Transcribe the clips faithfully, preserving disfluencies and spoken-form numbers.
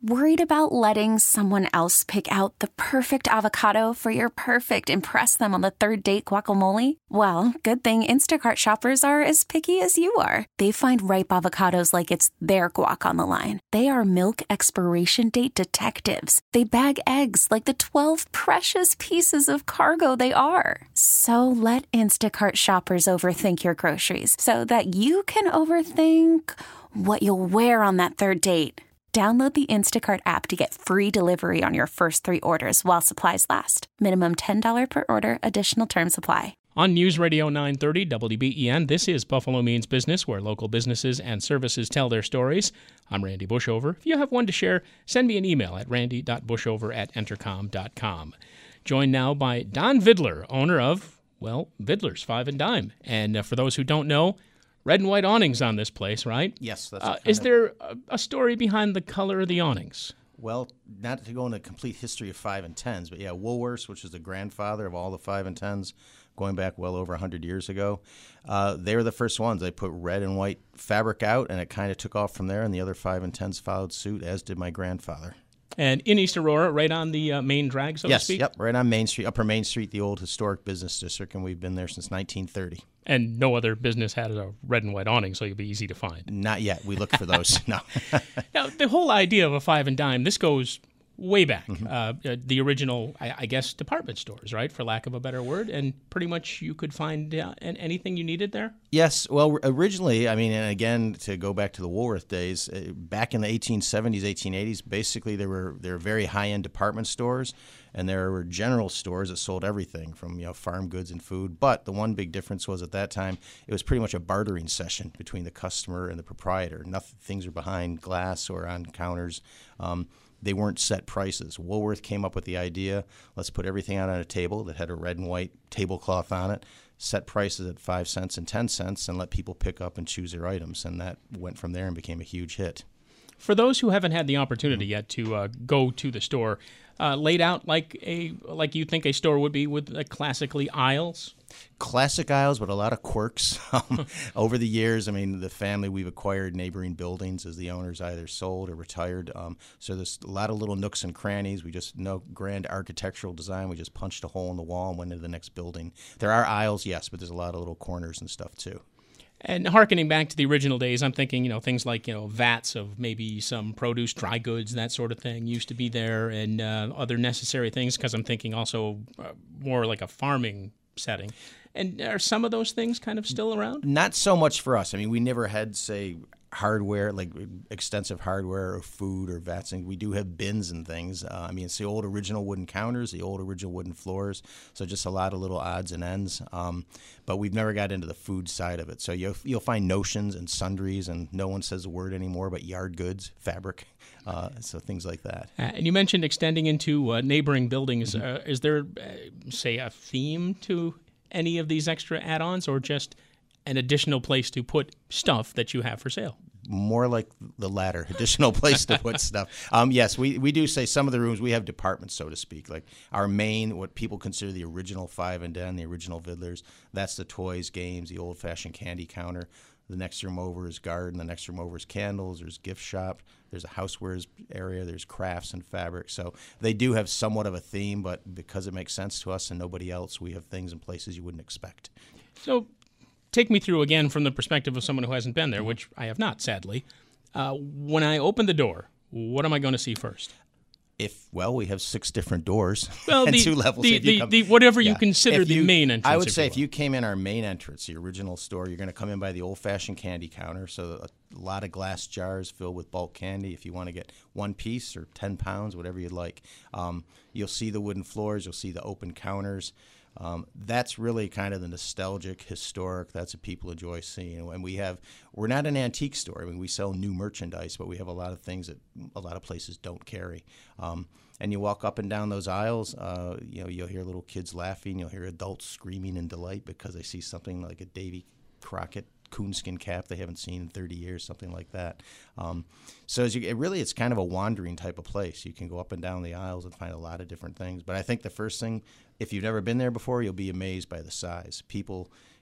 Worried about letting someone else pick out the perfect avocado for your perfect impress them on the third date guacamole? Well, good thing Instacart shoppers are as picky as you are. They find ripe avocados like it's their guac on the line. They are milk expiration date detectives. They bag eggs like the twelve precious pieces of cargo they are. So let Instacart shoppers overthink your groceries so that you can overthink what you'll wear on that third date. Download the Instacart app to get free delivery on your first three orders while supplies last. Minimum ten dollars per order. Additional terms apply. On News Radio nine thirty W B E N, this is Buffalo Means Business, where local businesses and services tell their stories. I'm Randy Bushover. If you have one to share, send me an email at randy dot bushover at entercom dot com. Joined now by Don Vidler, owner of, well, Vidler's Five and Dime. And uh, for those who don't know, red and white awnings on this place, right? Yes. That's uh, is there a, a story behind the color of the awnings? Well, not to go into a complete history of five and tens, but yeah, Woolworths, which is the grandfather of all the five and tens, going back well over one hundred years ago, uh, they were the first ones. They put red and white fabric out, and it kind of took off from there, and the other five and tens followed suit, as did my grandfather. And in East Aurora, right on the uh, main drag, so yes, to speak? Yes, yep, right on Main Street, Upper Main Street, the old historic business district, and we've been there since nineteen thirty. And no other business had a red and white awning, so you'll be easy to find. Not yet. We look for those. No. Now, the whole idea of a five and dime, this goes way back. Mm-hmm. Uh, the original, I, I guess, department stores, right, for lack of a better word, and pretty much you could find uh, anything you needed there? Yes. Well, originally, I mean, and again, to go back to the Woolworth days, uh, back in the eighteen seventies, eighteen eighties, basically there were there were very high-end department stores, and there were general stores that sold everything from, you know, farm goods and food. But the one big difference was at that time, it was pretty much a bartering session between the customer and the proprietor. Nothing, things are behind glass or on counters. Um, They weren't set prices. Woolworth came up with the idea, let's put everything out on a table that had a red and white tablecloth on it, set prices at five cents and ten cents, and let people pick up and choose their items. And that went from there and became a huge hit. For those who haven't had the opportunity yet to uh, go to the store, uh, laid out like a like you think a store would be with uh, classically aisles? Classic aisles, but a lot of quirks. Um, over the years, I mean, the family, we've acquired neighboring buildings as the owners either sold or retired. Um, so there's a lot of little nooks and crannies. We just no grand architectural design. We just punched a hole in the wall and went into the next building. There are aisles, yes, but there's a lot of little corners and stuff too. And hearkening back to the original days, I'm thinking, you know, things like, you know, vats of maybe some produce, dry goods, that sort of thing used to be there, and uh, other necessary things, because I'm thinking also uh, more like a farming setting. And are some of those things kind of still around? Not so much for us. I mean, we never had, say, hardware, like extensive hardware or food or vats. And we do have bins and things. Uh, I mean, it's the old original wooden counters, the old original wooden floors. So just a lot of little odds and ends. Um, but we've never got into the food side of it. So you'll, you'll find notions and sundries, and no one says a word anymore but yard goods, fabric, uh, so things like that. Uh, and you mentioned extending into uh, neighboring buildings. Mm-hmm. Uh, is there, uh, say, a theme to any of these extra add-ons, or just an additional place to put stuff that you have for sale? More like the latter, additional place to put stuff. Um, yes, we, we do say some of the rooms, we have departments, so to speak. Like our main, what people consider the original Five and Den, the original Vidlers, that's the toys, games, the old-fashioned candy counter. The next room over is garden. The next room over is candles. There's gift shop. There's a housewares area. There's crafts and fabric. So they do have somewhat of a theme, but because it makes sense to us and nobody else, we have things in places you wouldn't expect. So take me through again from the perspective of someone who hasn't been there, which I have not, sadly. Uh, when I open the door, what am I going to see first? If well, we have six different doors well, and the, two levels. The, If you the, come, the, whatever yeah. you consider If the you, main entrance. I would say if if you came in our main entrance, the original store, you're going to come in by the old-fashioned candy counter. So a lot of glass jars filled with bulk candy. If you want to get one piece or ten pounds, whatever you'd like, um, you'll see the wooden floors. You'll see the open counters. Um, that's really kind of the nostalgic, historic. That's what people enjoy seeing. And we have, we're not an antique store. I mean, we sell new merchandise, but we have a lot of things that a lot of places don't carry. Um, and you walk up and down those aisles, uh, you know, you'll hear little kids laughing. You'll hear adults screaming in delight because they see something like a Davy Crockett coonskin cap they haven't seen in thirty years, something like that. Um, so as you, it really, it's kind of a wandering type of place. You can go up and down the aisles and find a lot of different things. But I think the first thing, if you've never been there before, you'll be amazed by the size. People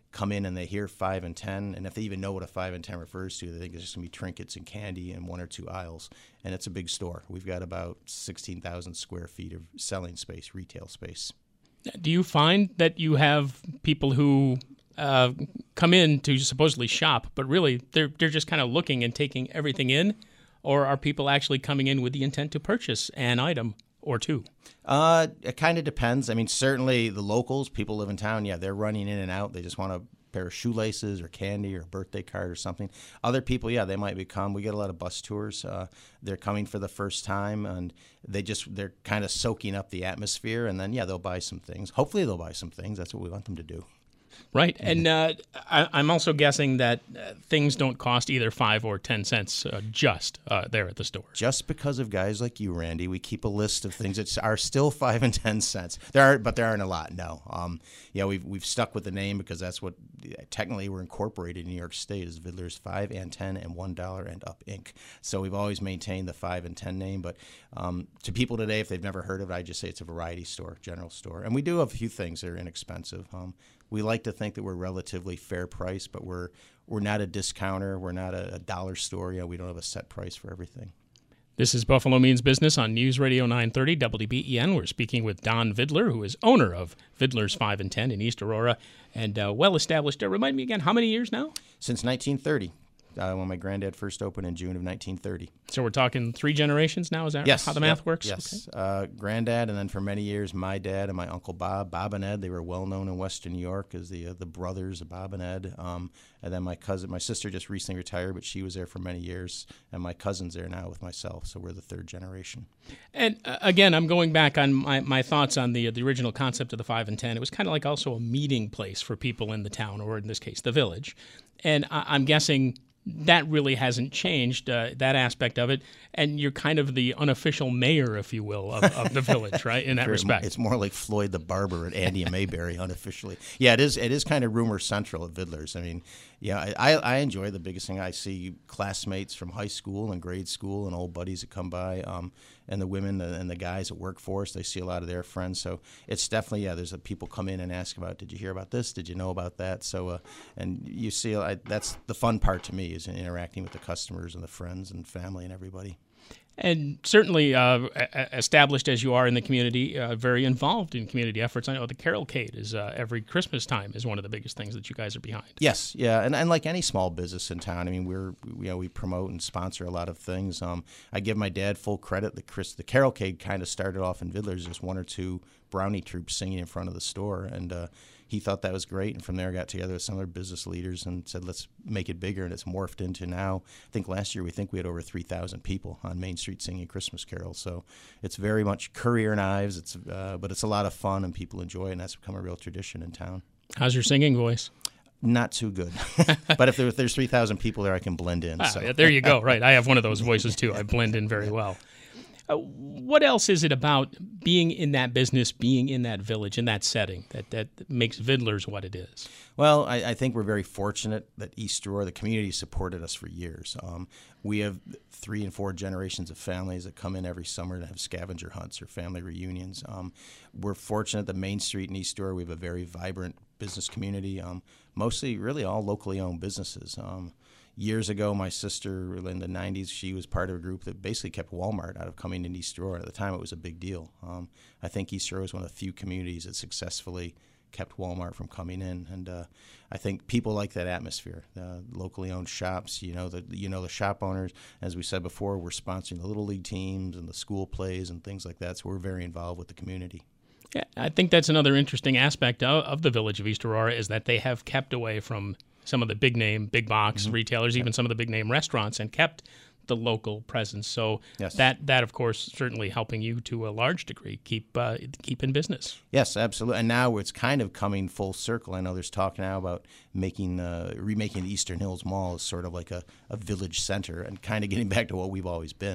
come in and they hear five and ten, and if they even know what a five and ten refers to, they think there's just going to be trinkets and candy in one or two aisles. And it's a big store. We've got about sixteen thousand square feet of selling space, retail space. Do you find that you have people who uh, come in to supposedly shop, but really they're they're just kind of looking and taking everything in, or are people actually coming in with the intent to purchase an item or two? Uh, it kind of depends. I mean, certainly the locals, people live in town, yeah, they're running in and out. They just want a pair of shoelaces or candy or a birthday card or something. Other people, yeah, they might become. We get a lot of bus tours. Uh, they're coming for the first time, and they just they're kind of soaking up the atmosphere, and then yeah, they'll buy some things. Hopefully, they'll buy some things. That's what we want them to do. Right, and uh, I, I'm also guessing that uh, things don't cost either five or ten cents uh, just uh, there at the store. Just because of guys like you, Randy, we keep a list of things that are still five and ten cents. There are, but there aren't a lot. No, um, yeah, we've we've stuck with the name because that's what technically we're incorporated in New York State as Vidler's five and ten and one dollar and up Incorporated. So we've always maintained the five and ten name. But um, to people today, if they've never heard of it, I just say it's a variety store, general store, and we do have a few things that are inexpensive. Um, We like to think that we're relatively fair price, but we're we're not a discounter. We're not a, a dollar store. You know, we don't have a set price for everything. This is Buffalo Means Business on News Radio nine thirty W B E N. We're speaking with Don Vidler, who is owner of Vidler's five and ten in East Aurora, and uh, well-established. Uh, remind me again, how many years now? Since nineteen thirty. Uh, when my granddad first opened in June of nineteen thirty. So we're talking three generations now? Is that yes, how the math yep, works? Yes. Okay. Uh, granddad, and then for many years, my dad and my Uncle Bob, Bob and Ed, they were well known in Western New York as the uh, the brothers of Bob and Ed. Um, and then my cousin, my sister just recently retired, but she was there for many years. And my cousin's there now with myself, so we're the third generation. And uh, again, I'm going back on my, my thoughts on the the original concept of the five and ten. It was kind of like also a meeting place for people in the town, or in this case, the village. And I, I'm guessing that really hasn't changed, uh, that aspect of it, and you're kind of the unofficial mayor, if you will, of, of the village, right, in that sure, respect. It's more like Floyd the Barber and Andy and Mayberry unofficially. Yeah, it is It is kind of rumor central at Vidler's. I mean, yeah, I, I enjoy the biggest thing. I see classmates from high school and grade school and old buddies that come by, um, and the women and the guys that work for us, they see a lot of their friends. So it's definitely, yeah, there's a, people come in and ask about, did you hear about this? Did you know about that? So, uh, and you see, I, that's the fun part to me, is interacting with the customers and the friends and family and everybody. And certainly, uh, established as you are in the community, uh, very involved in community efforts. I know the Carolcade is uh, every Christmas time is one of the biggest things that you guys are behind. Yes, yeah, and, and like any small business in town, I mean, we're you know we promote and sponsor a lot of things. Um, I give my dad full credit. The Chris, the Carolcade kind of started off in Vidler's, just one or two brownie troops singing in front of the store, and uh, he thought that was great. And from there, got together with some other business leaders and said, let's make it bigger. And it's morphed into now, I think last year we think we had over three thousand people on Main Street singing Christmas carols. So it's very much career knives. It's uh, but it's a lot of fun and people enjoy it, and that's become a real tradition in town. How's your singing voice? Not too good, but if, there, if there's three thousand people there, I can blend in. Ah, so. yeah, there you go. Right, I have one of those voices too. I blend in very well. Uh, what else is it about being in that business, being in that village, in that setting, that, that makes Vidler's what it is? Well, I, I think we're very fortunate that East Aurora, the community, supported us for years. Um, we have three and four generations of families that come in every summer to have scavenger hunts or family reunions. Um, we're fortunate that Main Street in East Aurora, we have a very vibrant business community, um, mostly really all locally owned businesses. Um, Years ago, my sister, in the nineties, she was part of a group that basically kept Walmart out of coming into East Aurora. At the time, it was a big deal. Um, I think East Aurora was one of the few communities that successfully kept Walmart from coming in, and uh, I think people like that atmosphere. Uh, locally owned shops, you know, the you know the shop owners. As we said before, we're sponsoring the Little League teams and the school plays and things like that. So we're very involved with the community. Yeah, I think that's another interesting aspect of, of the village of East Aurora, is that they have kept away from some of the big name, big box mm-hmm. retailers, even some of the big name restaurants, and kept the local presence. So yes. that, that of course, certainly helping you to a large degree keep uh, keep in business. Yes, absolutely. And now it's kind of coming full circle. I know there's talk now about making uh, remaking the Eastern Hills Mall as sort of like a, a village center and kind of getting back to what we've always been.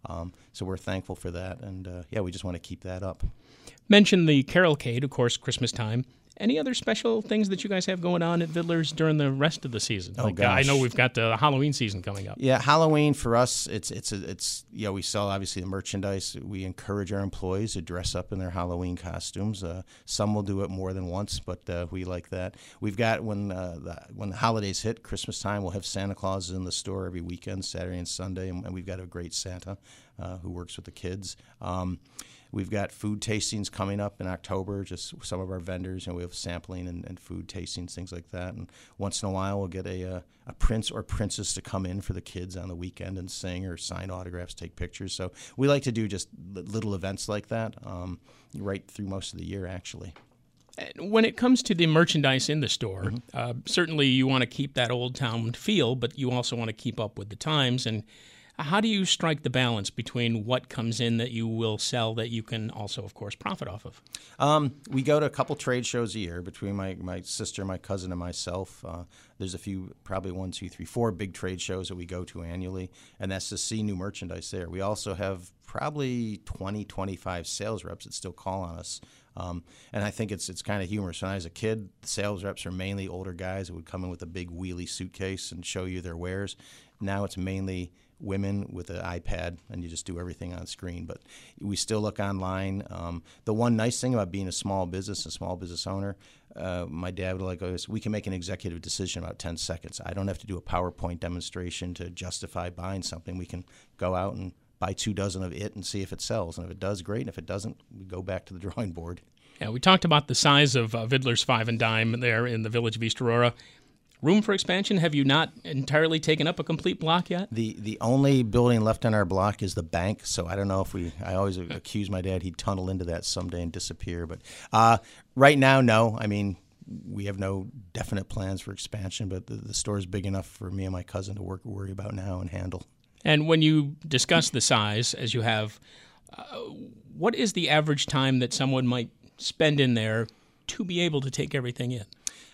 Um, so we're thankful for that, and uh, yeah, we just want to keep that up. Mention the Carolcade, of course, Christmas time. Any other special things that you guys have going on at Vidler's during the rest of the season? Oh, like, gosh. Uh, I know we've got the Halloween season coming up. Yeah, Halloween for us, it's it's a, it's you know, we sell obviously the merchandise. We encourage our employees to dress up in their Halloween costumes. Uh, some will do it more than once, but uh, we like that. We've got when uh, the, when the holidays hit, Christmas time, we'll have Santa Claus in the store every weekend, Saturday and Sunday, and, and we've got a great Santa uh, who works with the kids. Um, We've got food tastings coming up in October, just some of our vendors, and we have sampling and, and food tastings, things like that. And once in a while, we'll get a, a, a prince or princess to come in for the kids on the weekend and sing or sign autographs, take pictures. So we like to do just little events like that um, right through most of the year, actually. When it comes to the merchandise in the store, Mm-hmm. uh, certainly you want to keep that old town feel, but you also want to keep up with the times. And how do you strike the balance between what comes in that you will sell that you can also, of course, profit off of? Um, we go to a couple trade shows a year between my, my sister, my cousin, and myself. Uh, there's a few, probably one, two, three, four big trade shows that we go to annually, and that's to see new merchandise there. We also have probably twenty, twenty-five sales reps that still call on us. Um, and I think it's it's kind of humorous. When I was a kid, the sales reps are mainly older guys that would come in with a big wheelie suitcase and show you their wares. Now it's mainly women with an iPad, and you just do everything on screen. But we still look online. Um, the one nice thing about being a small business, a small business owner, uh, my dad would like always, we can make an executive decision in about ten seconds. I don't have to do a PowerPoint demonstration to justify buying something. We can go out and buy two dozen of it and see if it sells. And if it does, great. And if it doesn't, we go back to the drawing board. Yeah, we talked about the size of uh, Vidler's Five and Dime there in the village of East Aurora. Room for expansion? Have you not entirely taken up a complete block yet? The the only building left on our block is the bank, so I don't know if we – I always accuse my dad he'd tunnel into that someday and disappear. But uh, right now, no. I mean, we have no definite plans for expansion, but the, the store is big enough for me and my cousin to work worry about now and handle. And when you discuss the size, as you have, uh, what is the average time that someone might spend in there to be able to take everything in?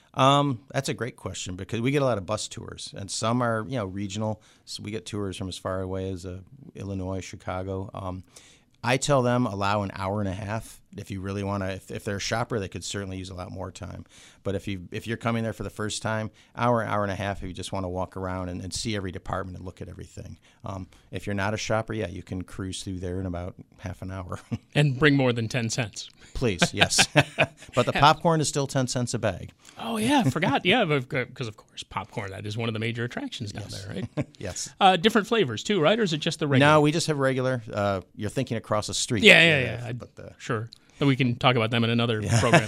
Um, that's a great question because we get a lot of bus tours, and some are, you know, regional. So we get tours from as far away as uh, Illinois, Chicago. Um, I tell them allow an hour and a half. If you really want to, if, if they're a shopper, they could certainly use a lot more time. But if you if you're coming there for the first time, hour, hour and a half. If you just want to walk around and, and see every department and look at everything. Um, if you're not a shopper, yeah, you can cruise through there in about half an hour. And bring more than ten cents. Please, yes. But the popcorn is still ten cents a bag. Oh yeah, I forgot. Yeah, because of course popcorn, that is one of the major attractions down Yes. there, right? Yes. Uh, different flavors too, right? Or is it just the regular? No, we just have regular. Uh, you're thinking across the street. Yeah, yeah, yeah. Uh, but the, Sure. But we can talk about them in another program.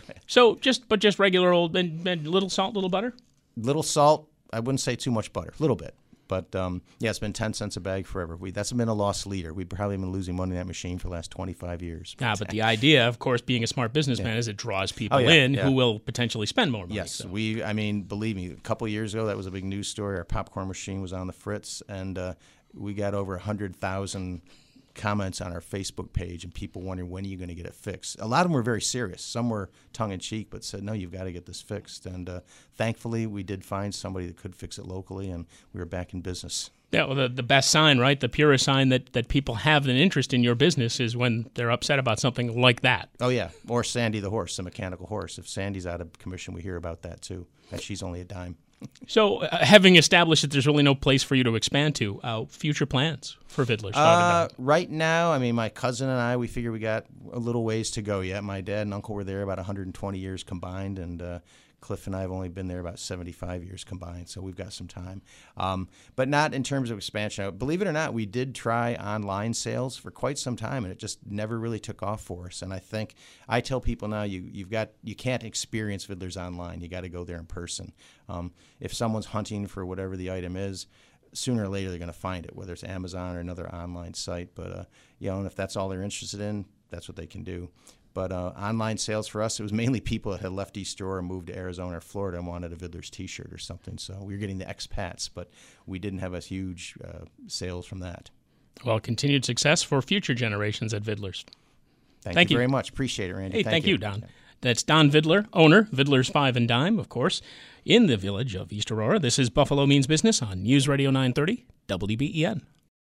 So just, but just regular old, and, and little salt, little butter? little salt. I wouldn't say too much butter. A little bit. But, um, yeah, it's been ten cents a bag forever. We That's been a lost leader. We've probably been losing money in that machine for the last twenty-five years. Ah, but the idea, of course, being a smart businessman, Yeah. is it draws people Oh, yeah, in yeah. who will potentially spend more money. Yes, so. we. I mean, believe me, a couple of years ago, that was a big news story. Our popcorn machine was on the fritz, and uh, we got over one hundred thousand comments on our Facebook page and people wondering when are you going to get it fixed. A lot of them were very serious. Some were tongue-in-cheek but said, no, you've got to get this fixed. And uh, thankfully, we did find somebody that could fix it locally, and we were back in business. Yeah, well, the, the best sign, right, the purest sign that, that people have an interest in your business is when they're upset about something like that. Oh, yeah. Or Sandy the horse, the mechanical horse. If Sandy's out of commission, we hear about that, too. And she's only a dime. So, uh, having established that there's really no place for you to expand to, uh, future plans for Vidler's? Uh, right now, I mean, my cousin and I, we figure we got a little ways to go yet. My dad and uncle were there about one hundred twenty years combined, and uh, Cliff and I have only been there about seventy-five years combined, so we've got some time. Um, but not in terms of expansion. Believe it or not, we did try online sales for quite some time, and it just never really took off for us. And I think I tell people now, you you've got you can't experience Vidler's online. You got to go there in person. Um, if someone's hunting for whatever the item is, sooner or later they're going to find it, whether it's Amazon or another online site. But uh, you know, and if that's all they're interested in, that's what they can do. But uh, online sales for us, it was mainly people that had left East Aurora and moved to Arizona or Florida and wanted a Vidler's T-shirt or something. So we were getting the expats, but we didn't have a huge uh, sales from that. Well, continued success for future generations at Vidler's. Thank, Thank you you. very much. Appreciate it, Randy. Hey, thank, thank you, Don. That's Don Vidler, owner, Vidler's Five and Dime, of course, in the village of East Aurora. This is Buffalo Means Business on News Radio nine thirty, W B E N.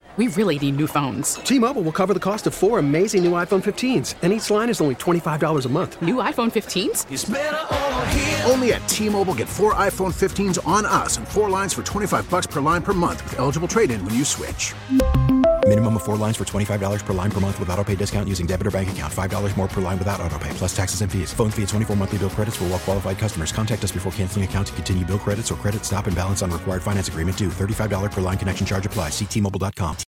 We really need new phones. T-Mobile will cover the cost of four amazing new iPhone fifteens, and each line is only twenty-five dollars a month. New iPhone fifteens? It's better over here. Only at T-Mobile, get four iPhone fifteens on us and four lines for twenty-five dollars per line per month with eligible trade-in when you switch. Minimum of four lines for twenty-five dollars per line per month with autopay discount using debit or bank account. five dollars more per line without autopay, plus taxes and fees. Phone fee at twenty-four monthly bill credits for well-qualified customers. Contact us before canceling account to continue bill credits or credit stop and balance on required finance agreement due. thirty-five dollars per line connection charge applies. See T Mobile dot com.